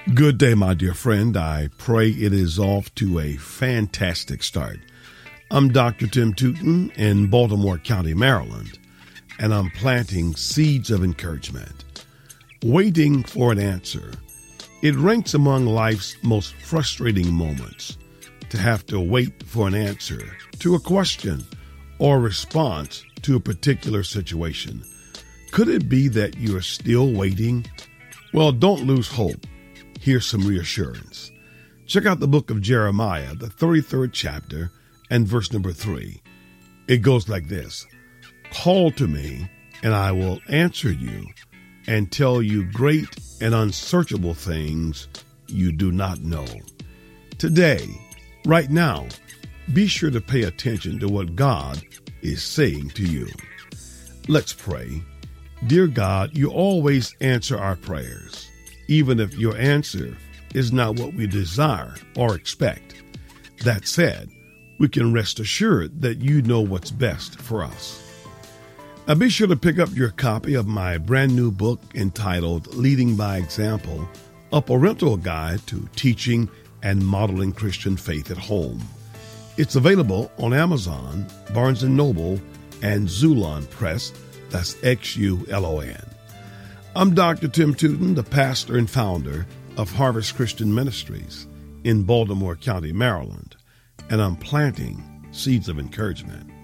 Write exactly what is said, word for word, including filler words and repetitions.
Good day, my dear friend. I pray it is off to a fantastic start. I'm Doctor Tim Tootin in Baltimore County, Maryland, and I'm planting seeds of encouragement. Waiting for an answer. It ranks among life's most frustrating moments to have to wait for an answer to a question or response to a particular situation. Could it be that you are still waiting? Well, don't lose hope. Here's some reassurance. Check out the book of Jeremiah, the thirty-third chapter, and verse number three. It goes like this: Call to me, and I will answer you, and tell you great and unsearchable things you do not know. Today, right now, be sure to pay attention to what God is saying to you. Let's pray. Dear God, you always answer our prayers, even if your answer is not what we desire or expect. That said, we can rest assured that you know what's best for us. Now be sure to pick up your copy of my brand new book entitled Leading by Example, a parental guide to teaching and modeling Christian faith at home. It's available on Amazon, Barnes and Noble, and Xulon Press. That's X U L O N. I'm Doctor Tim Tootin, the pastor and founder of Harvest Christian Ministries in Baltimore County, Maryland, and I'm planting seeds of encouragement.